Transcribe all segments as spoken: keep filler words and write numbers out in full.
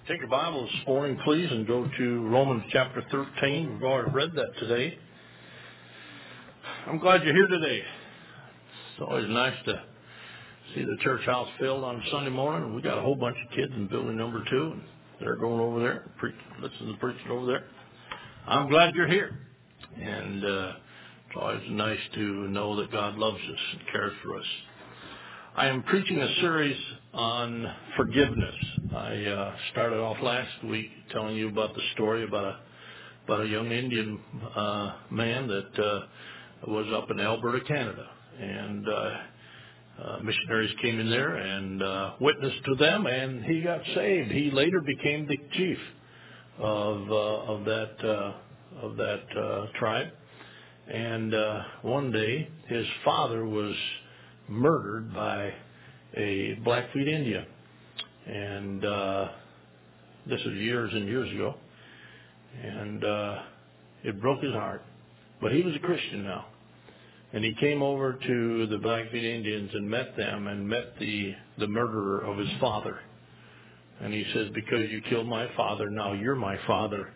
Take your Bible this morning, please, and go to Romans chapter thirteen. We've already read that today. I'm glad you're here today. It's always nice to see the church house filled on Sunday morning. We got a whole bunch of kids in building number two, and they're going over there, preach, listening to the preaching over there. I'm glad you're here. And uh, it's always nice to know that God loves us and cares for us. I am preaching a series on forgiveness. I uh, started off last week telling you about the story about a about a young Indian uh, man that uh, was up in Alberta, Canada, and uh, uh, missionaries came in there and uh, witnessed to them, and he got saved. He later became the chief of uh, of that uh, of that uh, tribe, and uh, one day his father was murdered by a Blackfeet Indian, and uh, this is years and years ago, and uh, it broke his heart. But he was a Christian now, and he came over to the Blackfeet Indians and met them and met the the murderer of his father, and he says, "Because you killed my father, now you're my father,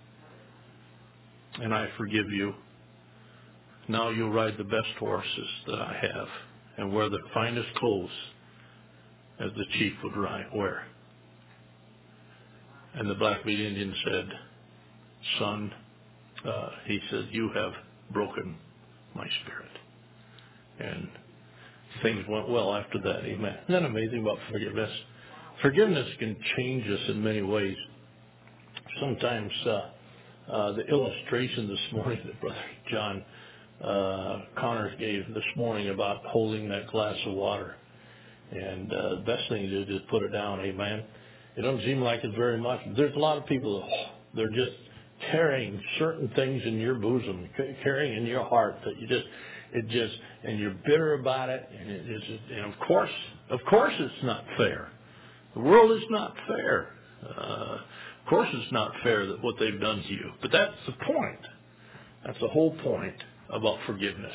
and I forgive you. Now you'll ride the best horses that I have and wear the finest clothes as the chief would ride, wear." And the Blackfeet Indian said, "Son," uh, he said, "you have broken my spirit." And things went well after that. Amen. Isn't that amazing about forgiveness? Forgiveness can change us in many ways. Sometimes uh, uh, the illustration this morning that Brother John Uh, Connors gave this morning about holding that glass of water, and uh, the best thing to do is just put it down. Amen. It doesn't seem like it's very much. There's a lot of people that, they're just carrying certain things in your bosom, carrying in your heart that you just it just and you're bitter about it, and it is and of course of course it's not fair. The world is not fair. Uh, of course it's not fair that what they've done to you, but that's the point. That's the whole point about forgiveness.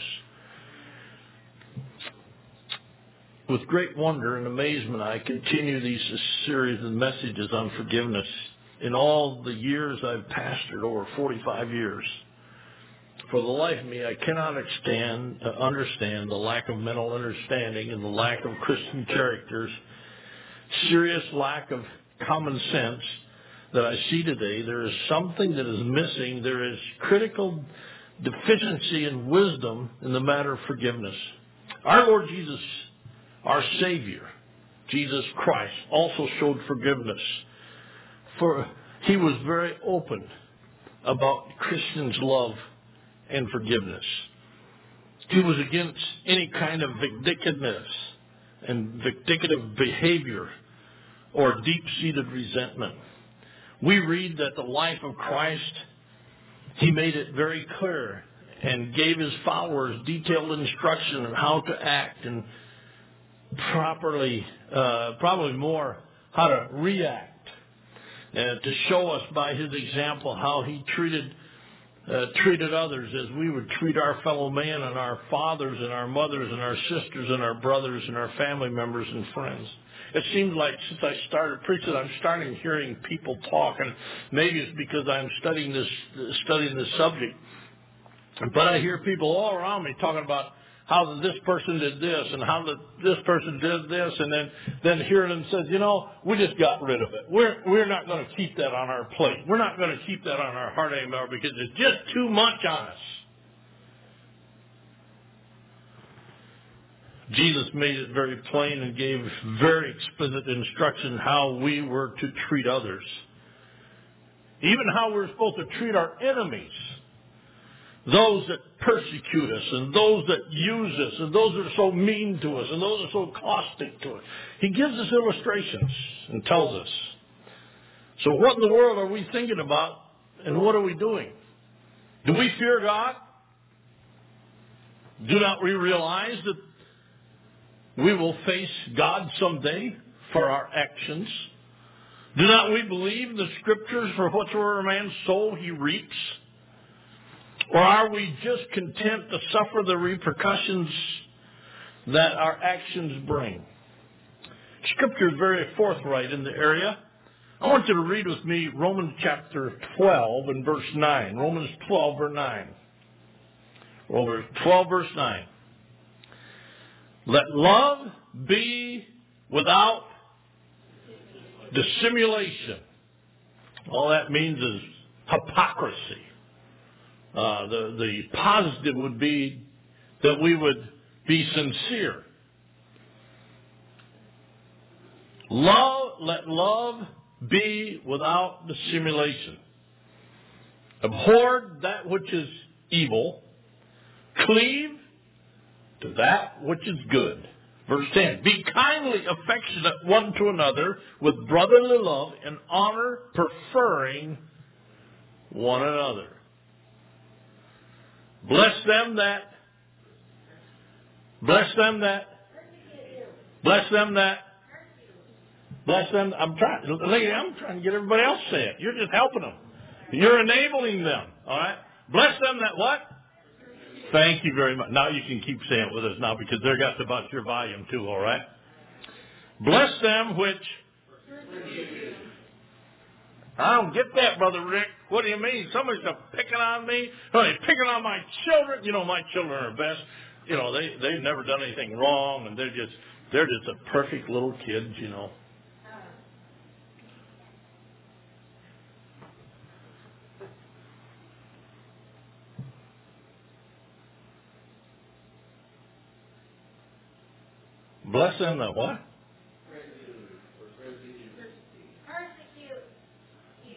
With great wonder and amazement, I continue these series of messages on forgiveness. In all the years I've pastored, over forty-five years, for the life of me, I cannot extend, uh, understand the lack of mental understanding and the lack of Christian characters, serious lack of common sense that I see today. There is something that is missing. There is critical deficiency in wisdom in the matter of forgiveness. Our Lord Jesus, our Savior, Jesus Christ, also showed forgiveness. For he was very open about Christians' love and forgiveness. He was against any kind of vindictiveness and vindictive behavior or deep-seated resentment. We read that the life of Christ, he made it very clear and gave his followers detailed instruction on how to act and properly, uh, probably more how to react, uh, to show us by his example how he treated uh, treated others as we would treat our fellow man and our fathers and our mothers and our sisters and our brothers and our family members and friends. It seems like since I started preaching, I'm starting hearing people talk, and maybe it's because I'm studying this studying this subject. But I hear people all around me talking about how this person did this and how the, this person did this, and then then hearing them says, you know, we just got rid of it. We're we're not going to keep that on our plate. We're not going to keep that on our heart anymore because it's just too much on us. Jesus made it very plain and gave very explicit instruction how we were to treat others. Even how we're supposed to treat our enemies. Those that persecute us and those that use us and those that are so mean to us and those that are so caustic to us. He gives us illustrations and tells us. So what in the world are we thinking about and what are we doing? Do we fear God? Do not we realize that we will face God someday for our actions? Do not we believe the Scriptures, for whatsoever a man sows he reaps? Or are we just content to suffer the repercussions that our actions bring? Scripture is very forthright in the area I want you to read with me Romans chapter twelve and verse nine. Romans twelve, verse nine. Romans twelve, verse nine. Let love be without dissimulation. All that means is hypocrisy. Uh, the, the positive would be that we would be sincere. Love, let love be without dissimulation. Abhor that which is evil. Cleave to that which is good. Verse ten. Be kindly affectionate one to another with brotherly love and honor, preferring one another. Bless them that. Bless them that. Bless them that. Bless them. I'm trying, lady, I'm trying to get everybody else to say it. You're just helping them. You're enabling them. All right. Bless them that what? Thank you very much. Now you can keep saying it with us now because they're got about your volume too. All right. Bless them which. I don't get that, Brother Rick. What do you mean? Somebody's picking on me? Oh, they're picking on my children. You know, my children are best. You know, they they've never done anything wrong, and they're just they're just a perfect little kids. You know. Bless them that what? Persecute you.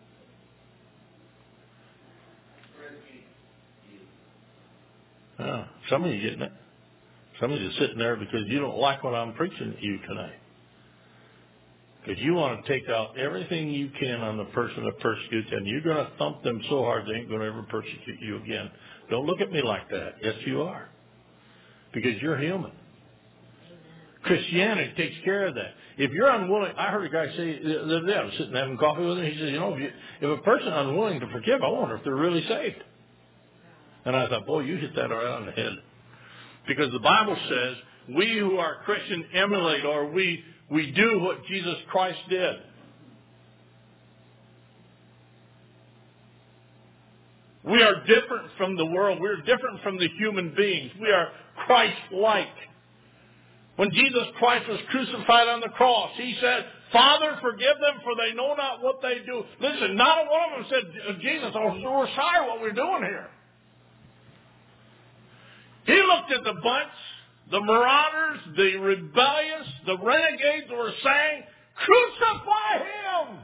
Oh, some of you getting it. Some of you sitting there because you don't like what I'm preaching to you tonight. Because you want to take out everything you can on the person that persecutes you, and you're going to thump them so hard they ain't going to ever persecute you again. Don't look at me like that. Yes, you are. Because you're human. Christianity takes care of that. If you're unwilling, I heard a guy say the other day, I was sitting having coffee with him, he says, you know, if, you, if a person is unwilling to forgive, I wonder if they're really saved. And I thought, boy, you hit that right on the head. Because the Bible says, we who are Christian emulate, or we, we do what Jesus Christ did. We are different from the world. We're different from the human beings. We are Christ-like. When Jesus Christ was crucified on the cross, he said, Father, forgive them, for they know not what they do. Listen, not one of them said, Jesus, oh, we're sorry what we're doing here. He looked at the bunch, the marauders, the rebellious, the renegades who were saying, crucify him.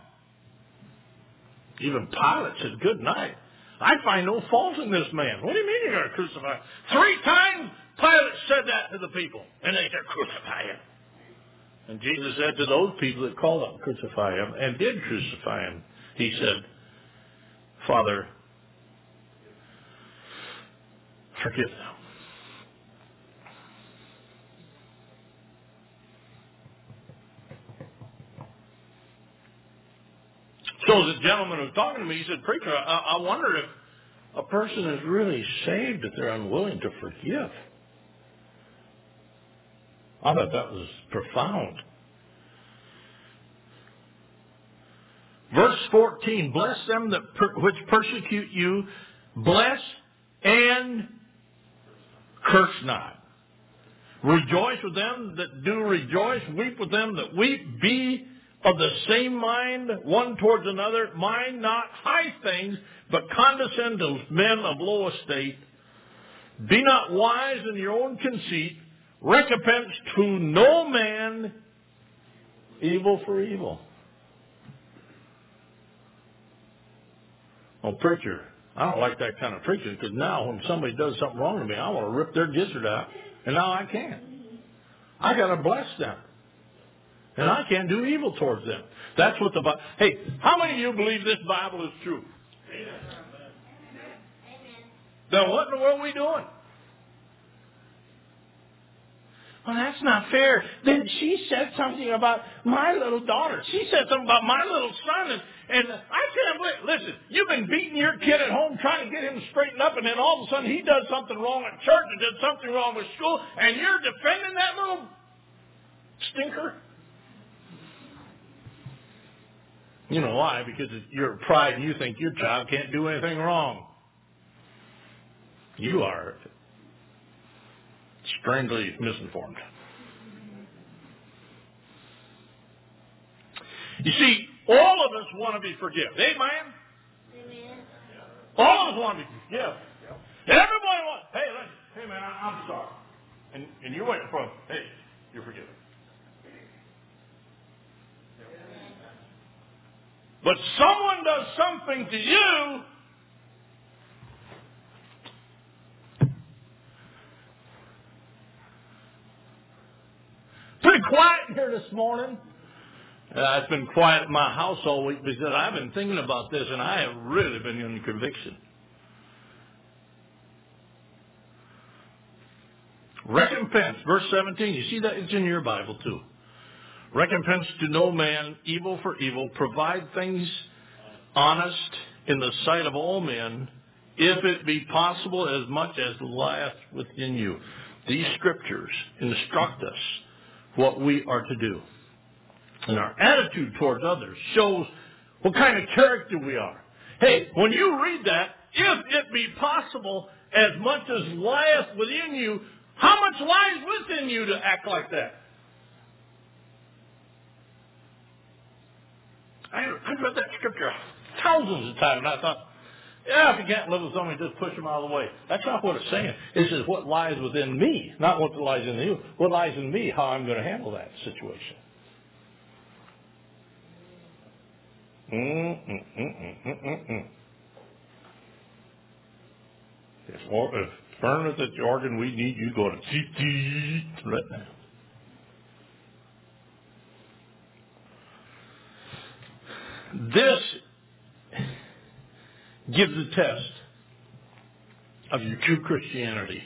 Even Pilate said, good night. I find no fault in this man. What do you mean you're going to crucify him? Three times Pilate said that to the people. And they said, crucify him. And Jesus said to those people that called up, crucify him, and did crucify him, he said, Father, forgive them. So the gentleman who was talking to me, he said, preacher, I, I wonder if a person is really saved if they're unwilling to forgive. I thought that was profound. Verse fourteen, bless them that per, which persecute you, bless and curse not. Rejoice with them that do rejoice, weep with them that weep, be of the same mind one towards another, mind not high things, but condescend to men of low estate. Be not wise in your own conceit, recompense to no man evil for evil. Oh, preacher, I don't like that kind of preaching, because now when somebody does something wrong to me, I want to rip their gizzard out, and now I can't. I got to bless them. And I can't do evil towards them. That's what the Bible... Hey, how many of you believe this Bible is true? Amen. Then what in the world are we doing? Well, that's not fair. Then she said something about my little daughter. She said something about my little son. And, and I can't believe... Listen, you've been beating your kid at home trying to get him straightened up, and then all of a sudden he does something wrong at church and did something wrong with school, and you're defending that little stinker? You know why? Because you're pride and you think your child can't do anything wrong. You are strangely misinformed. You see, all of us want to be forgiven. Amen? Amen. All of us want to be forgiven. Everybody wants, hey, listen, hey man, I, I'm sorry. And, and you're waiting for, hey, you're forgiven. But someone does something to you, pretty quiet here this morning. Uh, it's been quiet at my house all week because I've been thinking about this and I have really been in conviction. Recompense, verse seventeen. You see that? It's in your Bible too. Recompense to no man evil for evil. Provide things honest in the sight of all men, if it be possible, as much as lieth within you. These scriptures instruct us what we are to do. And our attitude towards others shows what kind of character we are. Hey, when you read that, if it be possible, as much as lieth within you, how much lies within you to act like that? I, I read that scripture thousands of times, and I thought, yeah, if you can't live with somebody, just push them out of the way. That's not what it's saying. It says what lies within me, not what lies in you. What lies in me, how I'm going to handle that situation. Mm, mm, mm, mm, mm, mm, mm. If, if Fern is at the organ, we need you go to C T right now. This gives a test of your true Christianity.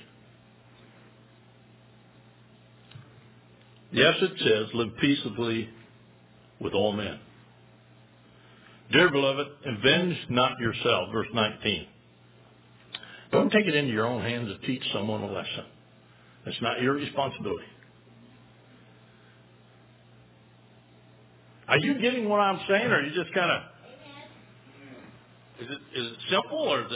Yes, it says, live peaceably with all men. Dear beloved, avenge not yourself, verse nineteen. Don't take it into your own hands to teach someone a lesson. It's not your responsibility. Are you getting what I'm saying, or are you just kind of, is it, is it simple, or is it?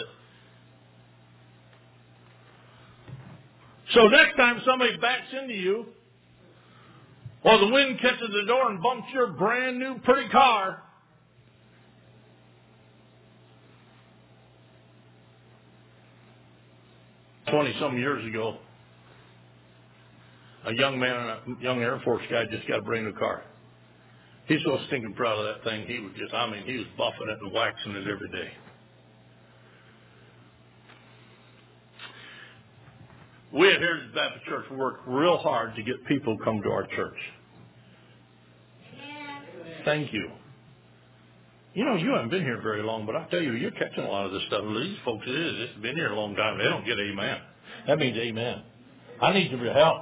So next time somebody backs into you, or the wind catches the door and bumps your brand new pretty car, twenty-some years ago, a young man, a young Air Force guy just got a brand new car. He's so stinking proud of that thing, he was just, I mean, he was buffing it and waxing it every day. We at Heritage Baptist Church work real hard to get people to come to our church. Thank you. You know, you haven't been here very long, but I tell you, you're catching a lot of this stuff. These folks, it is. It's been here a long time. They don't get amen. That means amen. I need your help.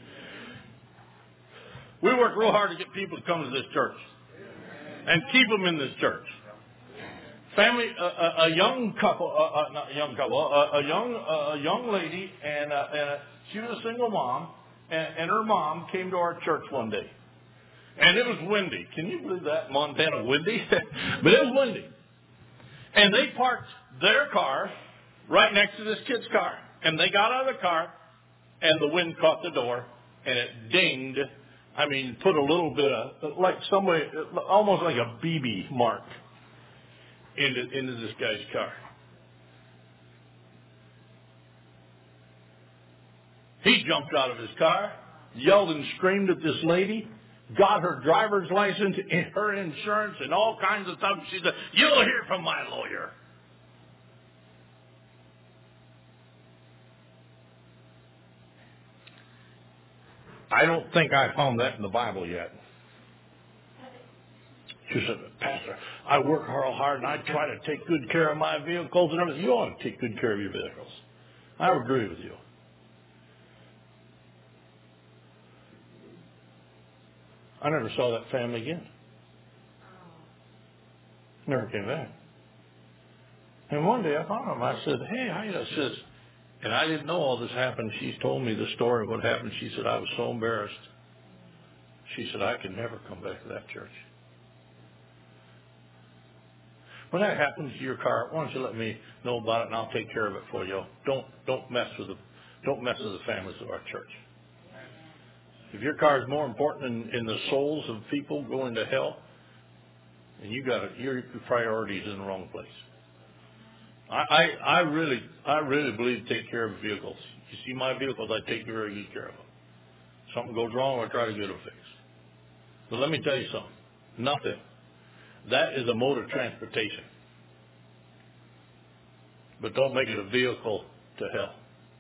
We work real hard to get people to come to this church and keep them in this church. Family, uh, a, a young couple, uh, uh, not a young couple, uh, a young, uh, a young lady, and, uh, and uh, she was a single mom, and, and her mom came to our church one day. And it was windy. Can you believe that? Montana windy? But it was windy. And they parked their car right next to this kid's car. And they got out of the car, and the wind caught the door, and it dinged. I mean, put a little bit of, like somebody, almost like a B B mark into, into this guy's car. He jumped out of his car, yelled and screamed at this lady, got her driver's license, and her insurance, and all kinds of stuff. She said, "You'll hear from my lawyer." I don't think I found that in the Bible yet. She said, "Pastor, I work real hard and I try to take good care of my vehicles and everything." You ought to take good care of your vehicles. I agree with you. I never saw that family again. Never came back. And one day I found them. I said, "Hey, I says," and I didn't know all this happened. She told me the story of what happened. She said, "I was so embarrassed." She said, "I could never come back to that church." When that happens to your car, why don't you let me know about it and I'll take care of it for you. Don't don't mess with the don't mess with the families of our church. If your car is more important in, in the souls of people going to hell, and you got it, your priorities in the wrong place. I, I I really I really believe take care of vehicles. You see my vehicles, I take very good care of them. Something goes wrong, I try to get it fixed. But let me tell you something. Nothing. That is a mode of transportation. But don't make it a vehicle to hell.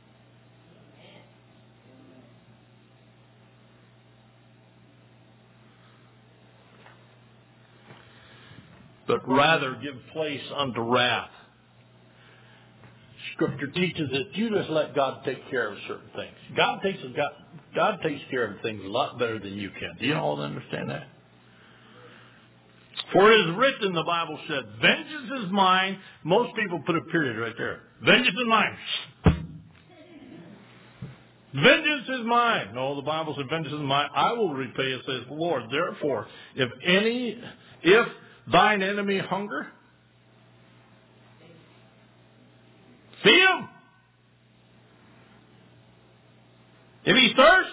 But rather give place unto wrath. Scripture teaches that you just let God take care of certain things. God takes God, God takes care of things a lot better than you can. Do you all understand that? For it is written, the Bible said, vengeance is mine. Most people put a period right there. Vengeance is mine. Vengeance is mine. No, the Bible said, vengeance is mine. I will repay, it says the Lord. Therefore, if any, if thine enemy hunger, feed him. If he thirst,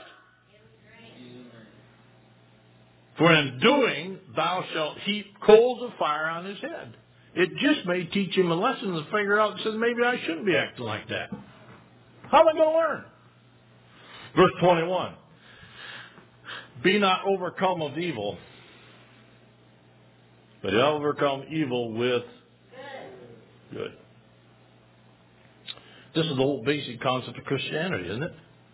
for in doing thou shalt heap coals of fire on his head. It just may teach him a lesson to figure out, says maybe I shouldn't be acting like that. How am I going to learn? Verse twenty-one. Be not overcome of evil, but overcome evil with good. This is the whole basic concept of Christianity, isn't it?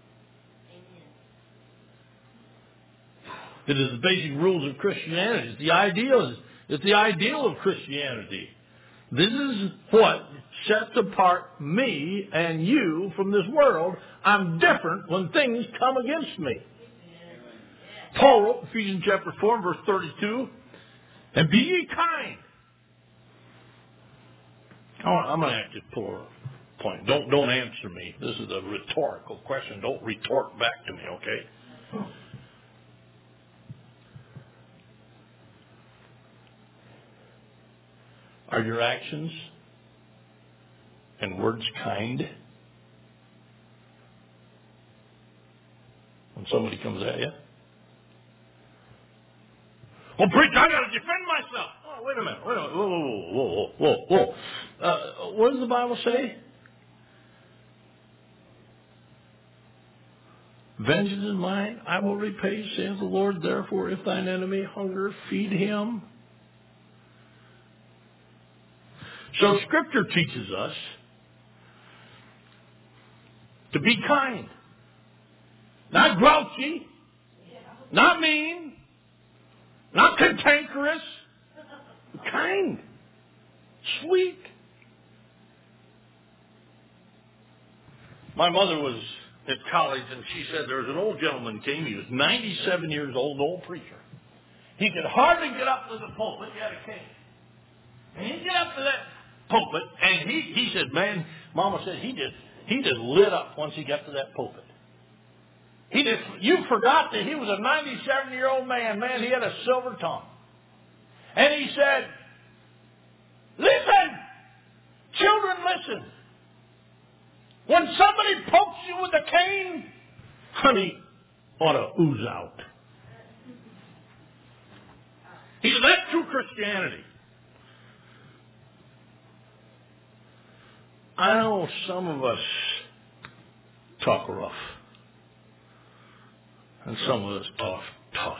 It is the basic rules of Christianity. It's the ideal. It's the ideal of Christianity. This is what sets apart me and you from this world. I'm different when things come against me. Paul wrote in Ephesians chapter four, verse thirty-two, and be ye kind. I'm going to have to pull a point. Don't, don't answer me. This is a rhetorical question. Don't retort back to me, okay? Are your actions and words kind? When somebody comes at you? Well, preacher, I got to defend myself. Oh, wait a minute. Wait a minute. Whoa, whoa, whoa, whoa, whoa, whoa. Uh, what does the Bible say? Vengeance is mine, I will repay, saith the Lord. Therefore, if thine enemy hunger, feed him. So Scripture teaches us to be kind. Not grouchy. Not mean. Not cantankerous. Kind. Sweet. My mother was at college and she said there was an old gentleman came. He was ninety-seven years old, an old preacher. He could hardly get up to the pulpit. He had a cane. And he'd get up to that pulpit, and he, he said, man, Mama said he just he just lit up once he got to that pulpit. He just you forgot that he was a ninety-seven-year-old man. Man, he had a silver tongue. And he said, listen, children, listen. When somebody pokes you with a cane, honey ought to ooze out. He said, that's true Christianity. I know some of us talk rough. And some of us talk tough.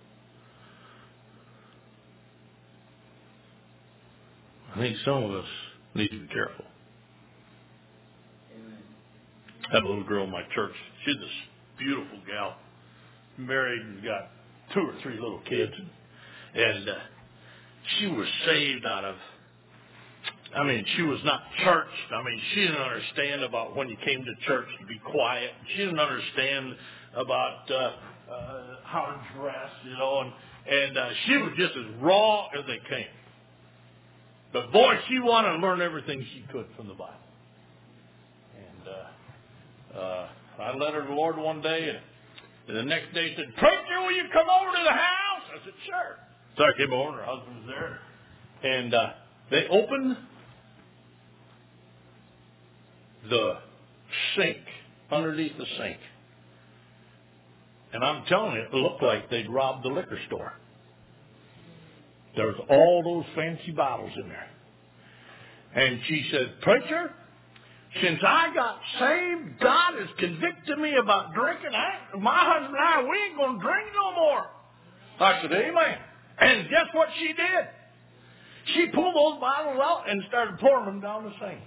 I think some of us need to be careful. I had a little girl in my church. She's this beautiful gal. Married and got two or three little kids. And uh, she was saved out of I mean, she was not churched. I mean, she didn't understand about when you came to church to be quiet. She didn't understand about uh, uh, how to dress, you know, and, and uh, she was just as raw as they came. But boy, she wanted to learn everything she could from the Bible. And uh, uh, I led her to the Lord one day, and, and the next day she said, preacher, will you come over to the house? I said, sure. So I came over, and her husband was there. And uh, They opened the sink, underneath the sink. And I'm telling you, it looked like they'd robbed the liquor store. There was all those fancy bottles in there. And she said, "Preacher, since I got saved, God has convicted me about drinking. I, my husband and I, we ain't going to drink no more." I said, "Amen." And guess what she did? She pulled those bottles out and started pouring them down the sink.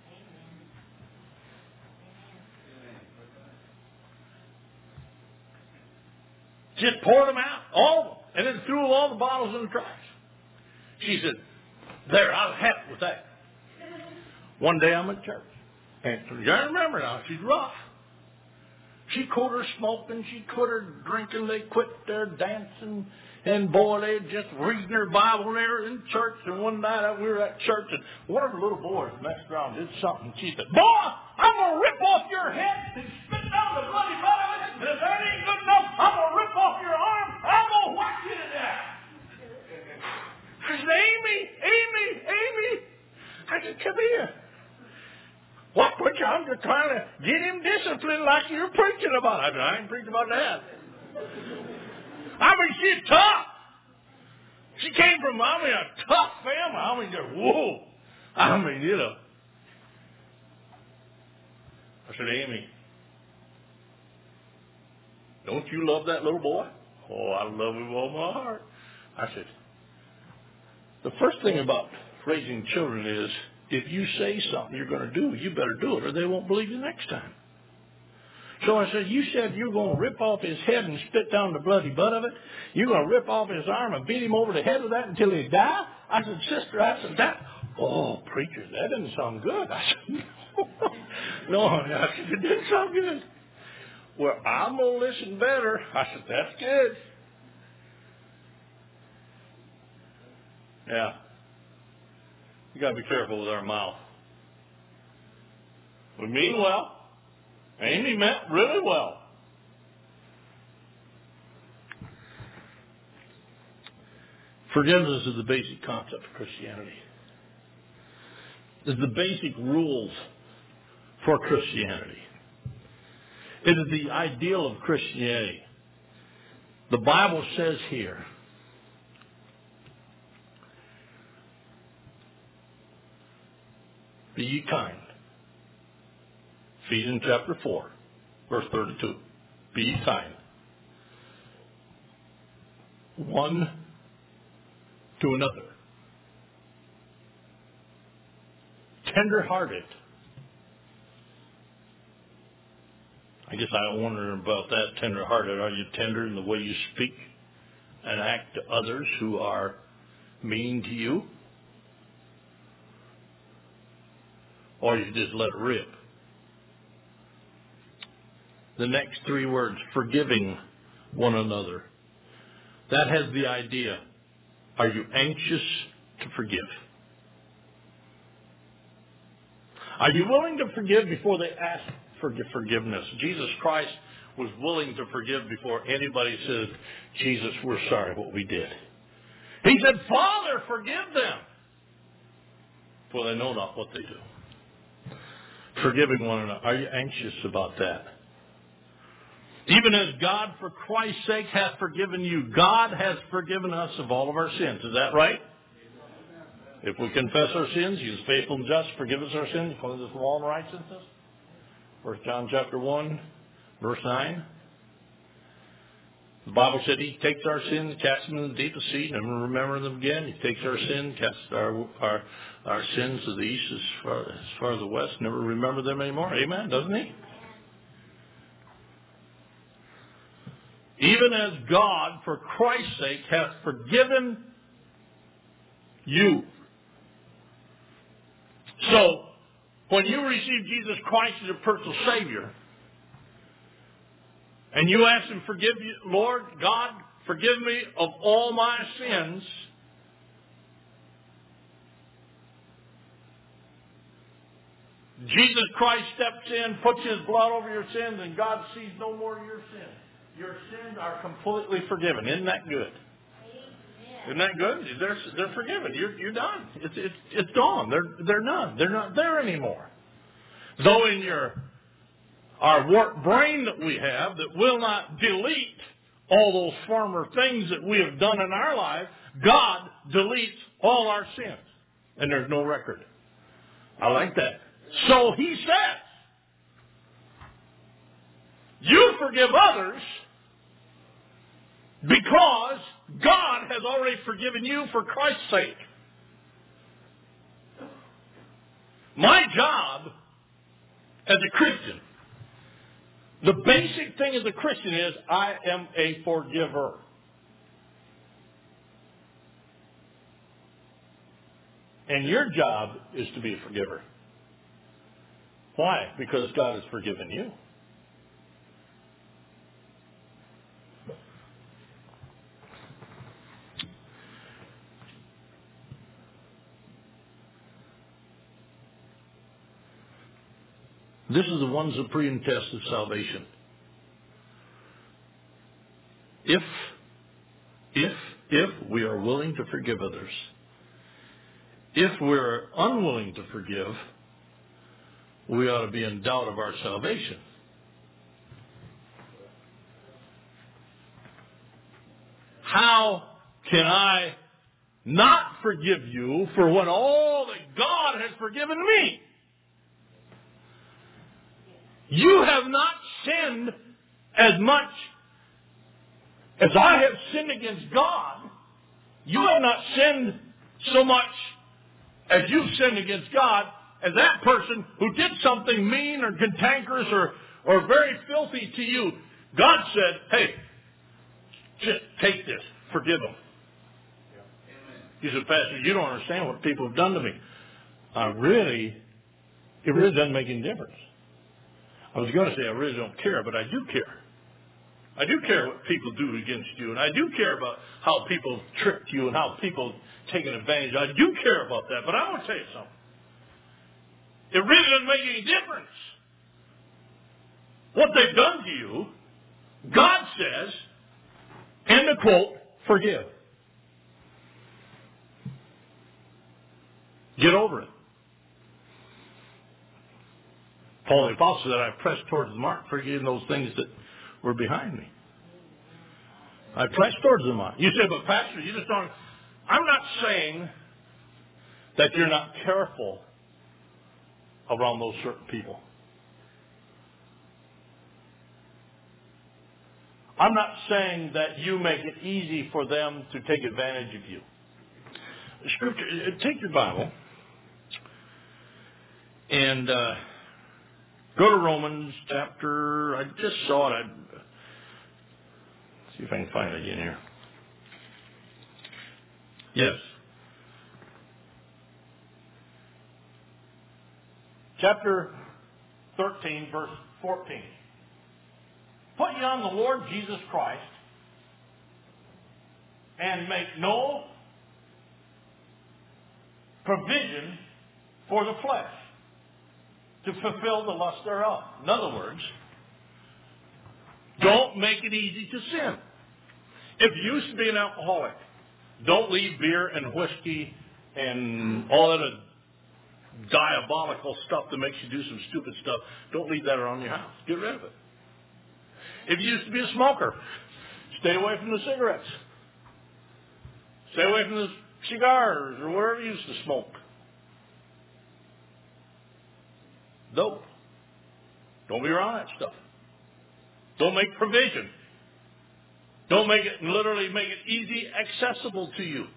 Just poured them out, all of them, and then threw all the bottles in the trash. She said, "There, I was happy with that." One day I'm at church, and I remember now, she's rough. She quit her smoking, she quit her drinking, they quit their dancing, and boy, they just reading their Bible there in church. And one night we were at church, and one of the little boys messed around, did something. She said, "Boy, I'm going to rip off your head and spit down the bloody butt of it. And if that ain't good enough, I'm going to rip off your arm. I'm going to whack you to death." I said, "Amy, Amy, Amy." I said, "Come here." "What, preacher? I'm just trying to get him disciplined like you're preaching about." I said, "I ain't preaching about that." I mean, she's tough. She came from, I mean, a tough family. I mean, just, whoa. I mean, you know. I said, "Amy, don't you love that little boy?" "Oh, I love him with all my heart." I said, "The first thing about raising children is if you say something you're going to do, you better do it or they won't believe you next time." So I said, "You said you're going to rip off his head and spit down the bloody butt of it. You're going to rip off his arm and beat him over the head with that until he die?" I said, "Sister," I said, "that, oh, preacher, that doesn't sound good." I said, "No, no," I said, "it didn't sound good." "Well, I'm going to listen better." I said, "That's good." Yeah. You got to be careful with our mouth. We mean well. Amy meant really well. Forgiveness is the basic concept of Christianity. It's the basic rules for Christianity. It is the ideal of Christianity. The Bible says here, "Be ye kind." Ephesians chapter four, verse thirty-two. "Be ye kind, one to another, tender-hearted." I guess I wonder about that, tender-hearted. Are you tender in the way you speak and act to others who are mean to you? Or you just let it rip? The next three words, forgiving one another. That has the idea. Are you anxious to forgive? Are you willing to forgive before they ask for forgiveness? Jesus Christ was willing to forgive before anybody said, "Jesus, we're sorry what we did." He said, "Father, forgive them, for they know not what they do." Forgiving one another. Are you anxious about that? Even as God, for Christ's sake, hath forgiven you, God has forgiven us of all of our sins. Is that right? If we confess our sins, He is faithful and just, forgive us our sins, cleanse us from all unrighteousness. First John chapter one, verse nine. The Bible said He takes our sins, casts them in the deepest sea, never remember them again. He takes our sins, casts our our, our sins to the east as far, as far as the west, never remember them anymore. Amen, doesn't He? Even as God, for Christ's sake, hath forgiven you. So, when you receive Jesus Christ as your personal Savior, and you ask Him, "Forgive you, Lord God, forgive me of all my sins," Jesus Christ steps in, puts His blood over your sins, and God sees no more of your sins. Your sins are completely forgiven. Isn't that good? Isn't that good? They're, they're forgiven. You're, you're done. It's, it's, it's gone. They're, they're none. They're not there anymore. Though in your our warped brain that we have that will not delete all those former things that we have done in our life, God deletes all our sins. And there's no record. I like that. So he says, you forgive others because God has already forgiven you for Christ's sake. My job as a Christian, the basic thing as a Christian is I am a forgiver. And your job is to be a forgiver. Why? Because God has forgiven you. This is the one supreme test of salvation. If, if, if we are willing to forgive others, if we're unwilling to forgive, we ought to be in doubt of our salvation. How can I not forgive you for when all that God has forgiven me? You have not sinned as much as I have sinned against God. You have not sinned so much as you've sinned against God as that person who did something mean or cantankerous or, or very filthy to you. God said, hey, just take this. Forgive them. You said, Pastor, you don't understand what people have done to me. I really, it really doesn't make any difference. I was going to say I really don't care, but I do care. I do care what people do against you, and I do care about how people tricked you and how people taken advantage. I do care about that, but I want to tell you something. It really doesn't make any difference what they've done to you. God says, end of quote, forgive. Get over it. Paul the Apostle said, I pressed towards the mark, forgetting those things that were behind me. I pressed towards the mark. You say, but Pastor, you just don't... I'm not saying that you're not careful around those certain people. I'm not saying that you make it easy for them to take advantage of you. Scripture, take your Bible and uh, go to Romans chapter, I just saw it. I'd, see if I can find it again here. Yes. Chapter thirteen, verse fourteen. Put ye on the Lord Jesus Christ and make no provision for the flesh to fulfill the lust thereof. In other words, don't make it easy to sin. If you used to be an alcoholic, don't leave beer and whiskey and all that diabolical stuff that makes you do some stupid stuff. Don't leave that around your house. Get rid of it. If you used to be a smoker, stay away from the cigarettes. Stay away from the cigars or whatever you used to smoke. Dope. Don't be around that stuff. Don't make provision. Don't make it, literally make it easy, accessible to you.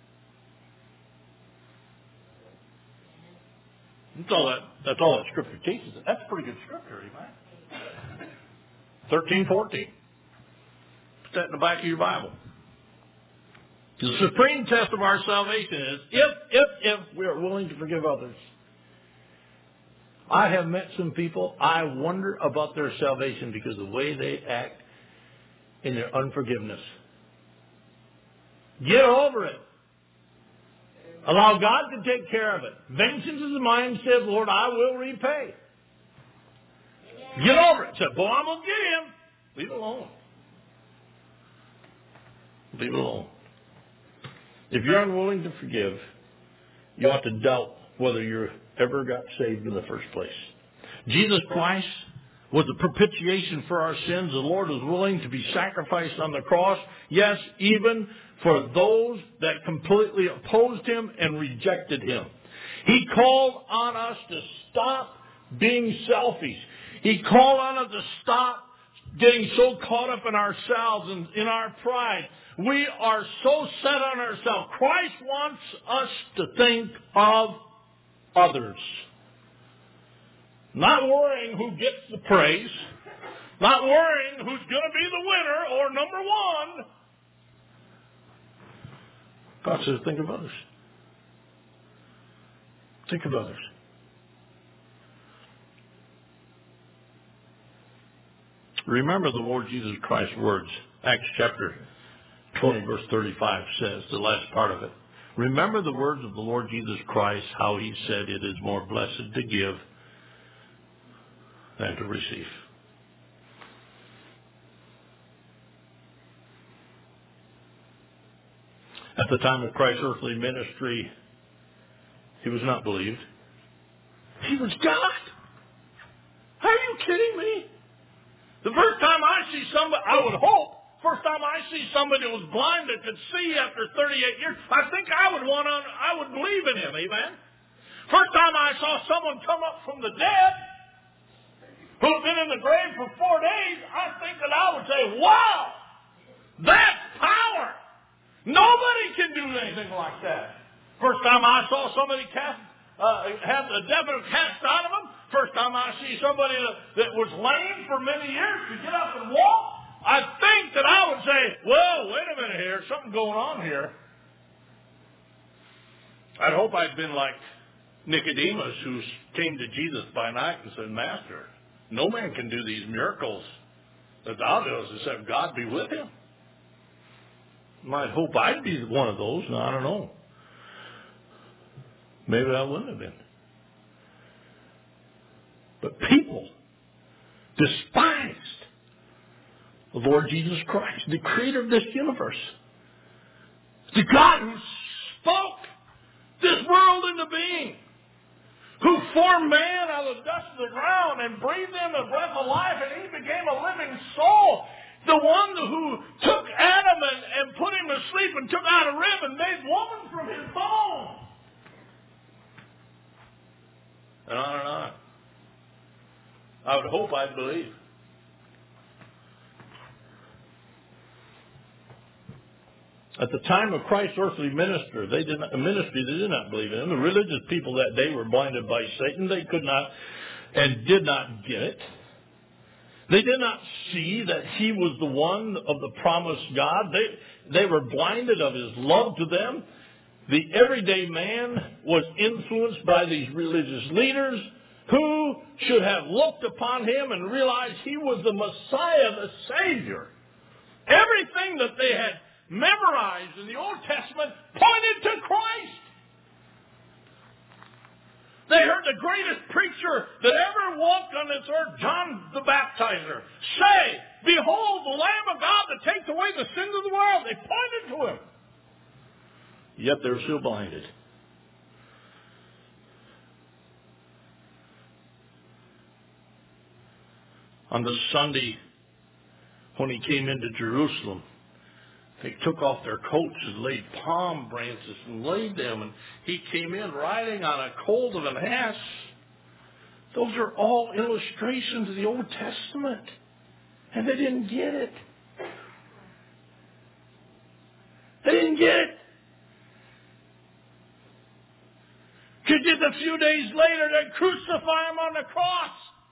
That's all that, that's all that Scripture teaches. That's pretty good Scripture, amen? thirteen, fourteen. Put that in the back of your Bible. The supreme test of our salvation is if, if, if we are willing to forgive others. I have met some people, I wonder about their salvation because of the way they act in their unforgiveness. Get over it. Allow God to take care of it. Vengeance is mine, said the Lord, I will repay. Get over it. Say, boy, I'm going to get him. Leave it alone. Leave it alone. If you're unwilling to forgive, you ought to doubt whether you ever got saved in the first place. Jesus Christ was the propitiation for our sins. The Lord was willing to be sacrificed on the cross. Yes, even for those that completely opposed him and rejected him. He called on us to stop being selfish. He called on us to stop getting so caught up in ourselves and in our pride. We are so set on ourselves. Christ wants us to think of others. Not worrying who gets the praise. Not worrying who's going to be the winner or number one. God says, think of others. Think of others. Remember the Lord Jesus Christ's words. Acts chapter twenty, verse thirty-five says, the last part of it. Remember the words of the Lord Jesus Christ, how he said it is more blessed to give than to receive. At the time of Christ's earthly ministry, he was not believed. He was God. Are you kidding me? The first time I see somebody, I would hope, first time I see somebody that was blind that could see after thirty-eight years, I think I would want to, I would believe in him, amen? First time I saw someone come up from the dead, who'd been in the grave for four days, I think that I would say, wow, that's power. Nobody can do anything like that. First time I saw somebody cast, uh, have the devil cast out of them, first time I see somebody that, that was lame for many years to get up and walk, I think that I would say, well, wait a minute here, something going on here. I'd hope I'd been like Nicodemus, who came to Jesus by night and said, Master, no man can do these miracles that thou doest except God be with him. I'd hope I'd be one of those. No, I don't know. Maybe I wouldn't have been. But people despised the Lord Jesus Christ, the creator of this universe. The God who spoke this world into being. Who formed man out of the dust of the ground and breathed in the breath of life, and he became a living soul. The one who took Adam and, and put him to sleep and took out a rib and made woman from his bone. And on and on. I would hope I'd believe. At the time of Christ's earthly minister, they did not, ministry, they did not believe in him. The religious people that day were blinded by Satan. They could not and did not get it. They did not see that he was the one of the promised God. They, they were blinded of his love to them. The everyday man was influenced by these religious leaders who should have looked upon him and realized he was the Messiah, the Savior. Everything that they had memorized in the Old Testament pointed to Christ. They heard the greatest preacher that ever walked on this earth, John the Baptizer, say, behold, the Lamb of God that takes away the sins of the world. They pointed to him. Yet they're still blinded. On the Sunday when he came into Jerusalem, they took off their coats and laid palm branches and laid them. And he came in riding on a colt of an ass. Those are all illustrations of the Old Testament. And they didn't get it. They didn't get it. Because just a few days later, they crucify him on the cross.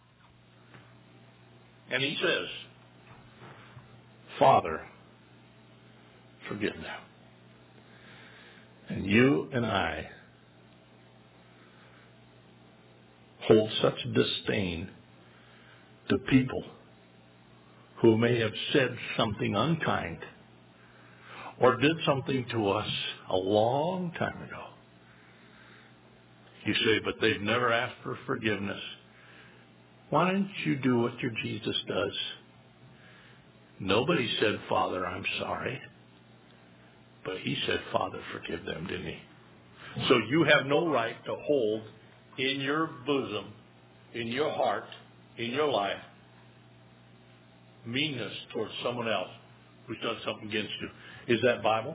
And he says, Father, forgive them. And you and I hold such disdain to people who may have said something unkind or did something to us a long time ago. You say, but they've never asked for forgiveness. Why don't you do what your Jesus does? Nobody said, Father, I'm sorry. But he said, Father, forgive them, didn't he? So you have no right to hold in your bosom, in your heart, in your life, meanness towards someone else who's done something against you. Is that Bible?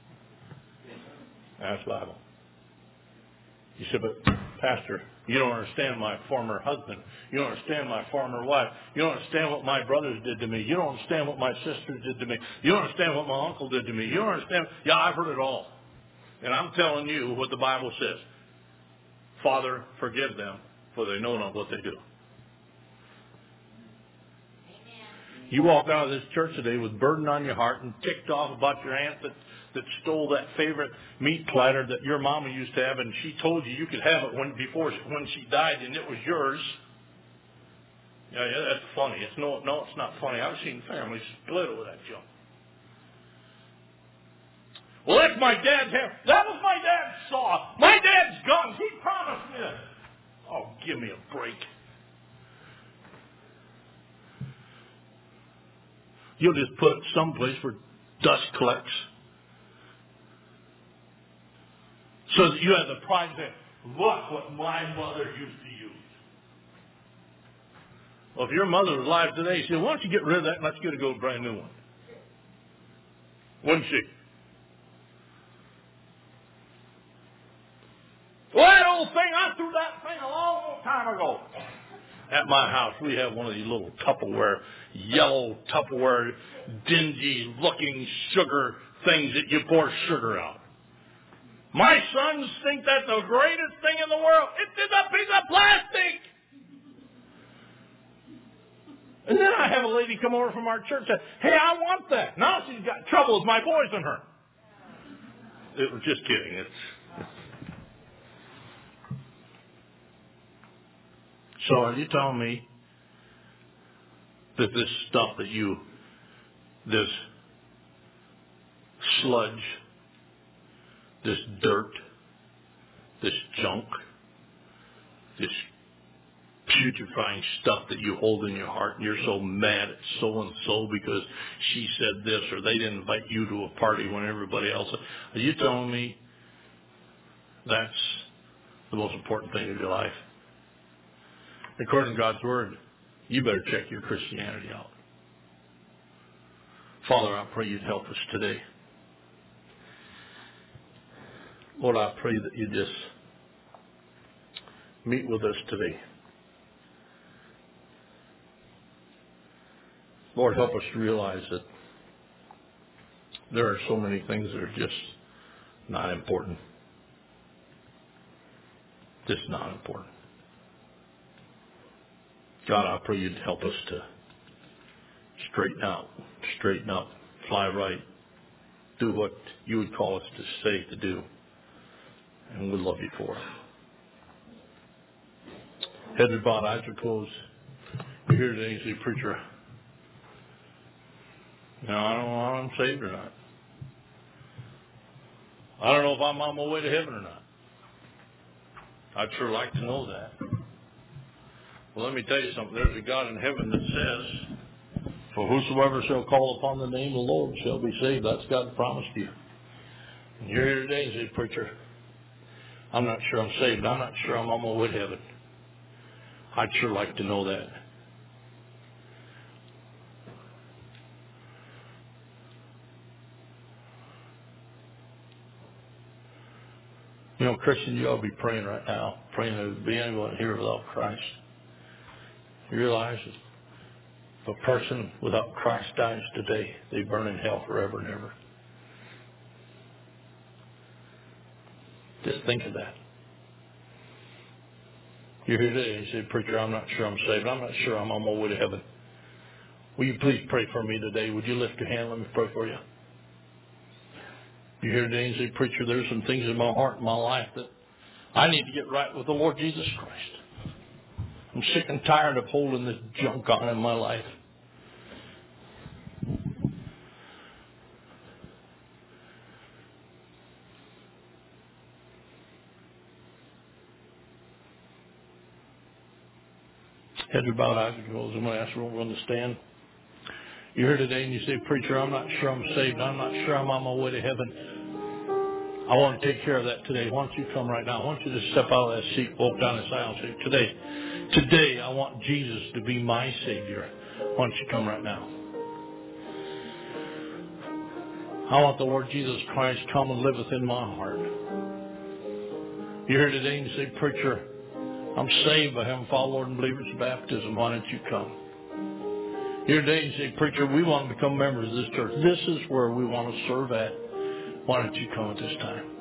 That's Bible. You said, but Pastor, you don't understand my former husband. You don't understand my former wife. You don't understand what my brothers did to me. You don't understand what my sisters did to me. You don't understand what my uncle did to me. You don't understand. Yeah, I've heard it all. And I'm telling you what the Bible says. Father, forgive them, for they know not what they do. Amen. You walk out of this church today with burden on your heart and ticked off about your aunt that, that stole that favorite meat platter that your mama used to have, and she told you you could have it when before when she died, and it was yours. Yeah, yeah, that's funny. It's no, no, it's not funny. I've seen families split over that junk. Well, that's my dad's hair. That was my dad's saw. My dad's guns. He promised me that. Oh, give me a break. You'll just put it someplace where dust collects. So that you have the pride to say, look what my mother used to use. Well, if your mother was alive today, she said, why don't you get rid of that and let's get a go brand new one. Wouldn't she? Well, that old thing, I threw that thing a long time ago. At my house, we have one of these little Tupperware, yellow Tupperware, dingy-looking sugar things that you pour sugar out. My sons think that's the greatest thing in the world. It's a piece of plastic. And then I have a lady come over from our church and say, hey, I want that. Now she's got trouble with my poison her. It was just kidding. It's... So are you telling me that this stuff that you, this sludge, this dirt, this junk, this putrefying stuff that you hold in your heart, and you're so mad at so-and-so because she said this or they didn't invite you to a party when everybody else... Are you telling me that's the most important thing in your life? According to God's Word, you better check your Christianity out. Father, I pray you'd help us today. Lord, I pray that you just meet with us today. Lord, help us to realize that there are so many things that are just not important. Just not important. God, I pray you'd help us to straighten out, straighten up, fly right, do what you would call us to say to do. And we love you for it. Heads are bowed, eyes are closed. You're here today and say, preacher, now I don't know if I'm saved or not. I don't know if I'm on my way to heaven or not. I'd sure like to know that. Well, let me tell you something. There's a God in heaven that says, for whosoever shall call upon the name of the Lord shall be saved. That's God's promise to you. And you're here today and say, preacher, I'm not sure I'm saved. I'm not sure I'm on my way to heaven. I'd sure like to know that. You know, Christian, you ought to be praying right now, praying to be anyone here without Christ. You realize if a person without Christ dies today, they burn in hell forever and ever. Just think of that. You're here today and you say, preacher, I'm not sure I'm saved. I'm not sure I'm on my way to heaven. Will you please pray for me today? Would you lift your hand? Let me pray for you. You're here today and say, preacher, there's some things in my heart and my life that I need to get right with the Lord Jesus Christ. I'm sick and tired of holding this junk on in my life. Heads are bowed, eyes are closed. I'm going to ask everyone to stand. You're here today and you say, preacher, I'm not sure I'm saved. I'm not sure I'm on my way to heaven. I want to take care of that today. Why don't you come right now? Why don't you just step out of that seat, walk down this aisle and say, today, today I want Jesus to be my Savior. Why don't you come right now? I want the Lord Jesus Christ come and live within my heart. You're here today and you say, preacher, I'm saved by having followed Lord and believer's baptism. Why don't you come? You're here today and you say, preacher, we want to become members of this church. This is where we want to serve at. Why don't you come at this time?